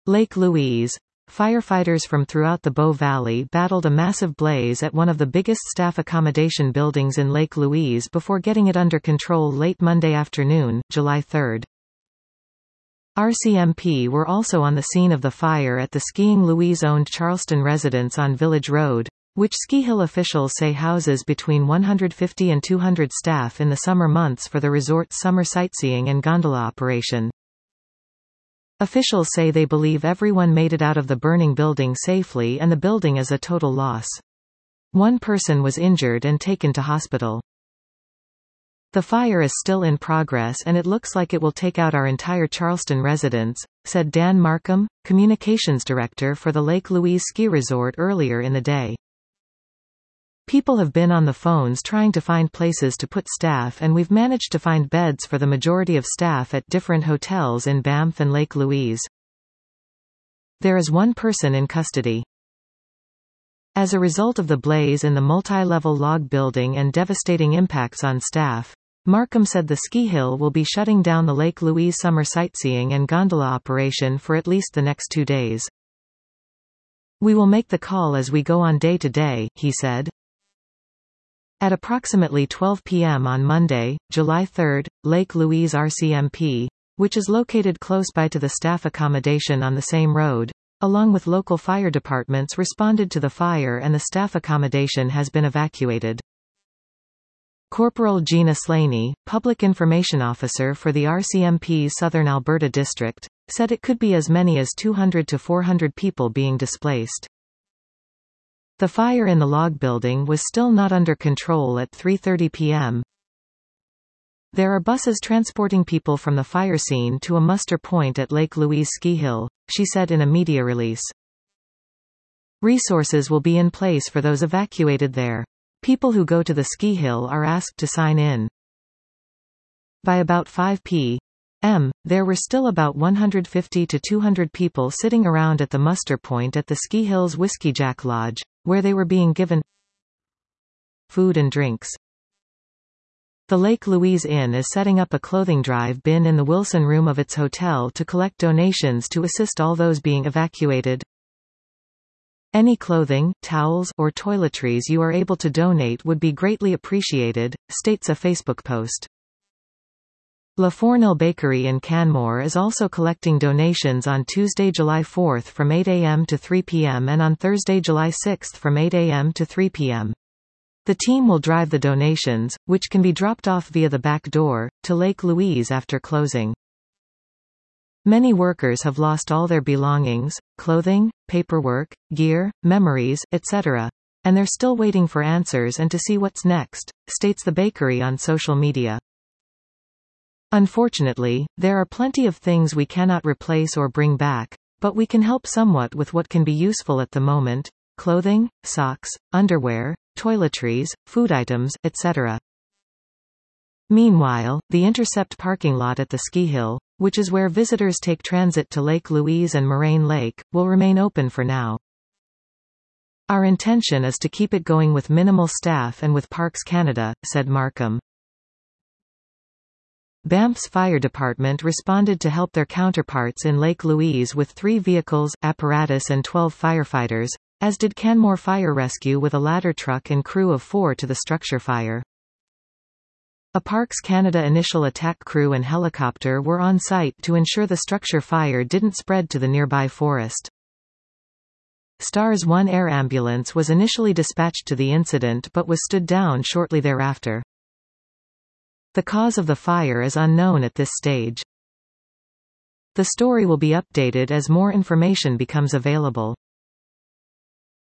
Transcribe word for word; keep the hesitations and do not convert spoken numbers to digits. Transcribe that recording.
Lake Louise. Firefighters from throughout the Bow Valley battled a massive blaze at one of the biggest staff accommodation buildings in Lake Louise before getting it under control late Monday afternoon, July third. R C M P were also on the scene of the fire at the Skiing Louise-owned Charleston residence on Village Road, which Ski Hill officials say houses between one hundred fifty and two hundred staff in the summer months for the resort's summer sightseeing and gondola operation. Officials say they believe everyone made it out of the burning building safely and the building is a total loss. One person was injured and taken to hospital. The fire is still in progress and it looks like it will take out our entire Charleston residence, said Dan Markham, communications director for the Lake Louise Ski Resort earlier in the day. People have been on the phones trying to find places to put staff and we've managed to find beds for the majority of staff at different hotels in Banff and Lake Louise. There is one person in custody. As a result of the blaze in the multi-level log building and devastating impacts on staff, Markham said the ski hill will be shutting down the Lake Louise summer sightseeing and gondola operation for at least the next two days. We will make the call as we go on day to day, he said. At approximately twelve p m on Monday, July third, Lake Louise R C M P, which is located close by to the staff accommodation on the same road, along with local fire departments responded to the fire and the staff accommodation has been evacuated. Corporal Gina Slaney, Public Information Officer for the R C M P's Southern Alberta District, said it could be as many as two hundred to four hundred people being displaced. The fire in the log building was still not under control at three thirty p m There are buses transporting people from the fire scene to a muster point at Lake Louise Ski Hill, she said in a media release. Resources will be in place for those evacuated there. People who go to the ski hill are asked to sign in. By about five p m, there were still about one hundred fifty to two hundred people sitting around at the muster point at the ski hill's Whiskey Jack Lodge, where they were being given food and drinks. The Lake Louise Inn is setting up a clothing drive bin in the Wilson room of its hotel to collect donations to assist all those being evacuated. Any clothing, towels, or toiletries you are able to donate would be greatly appreciated, states a Facebook post. La Fournil Bakery in Canmore is also collecting donations on Tuesday, July fourth from eight a m to three p m and on Thursday, July sixth from eight a m to three p m The team will drive the donations, which can be dropped off via the back door, to Lake Louise after closing. Many workers have lost all their belongings, clothing, paperwork, gear, memories, et cetera, and they're still waiting for answers and to see what's next, states the bakery on social media. Unfortunately, there are plenty of things we cannot replace or bring back, but we can help somewhat with what can be useful at the moment: clothing, socks, underwear, toiletries, food items, et cetera. Meanwhile, the Intercept parking lot at the ski hill, which is where visitors take transit to Lake Louise and Moraine Lake, will remain open for now. Our intention is to keep it going with minimal staff and with Parks Canada, said Markham. Banff's fire department responded to help their counterparts in Lake Louise with three vehicles, apparatus and twelve firefighters, as did Canmore Fire Rescue with a ladder truck and crew of four to the structure fire. A Parks Canada initial attack crew and helicopter were on site to ensure the structure fire didn't spread to the nearby forest. STARS one air ambulance was initially dispatched to the incident but was stood down shortly thereafter. The cause of the fire is unknown at this stage. The story will be updated as more information becomes available.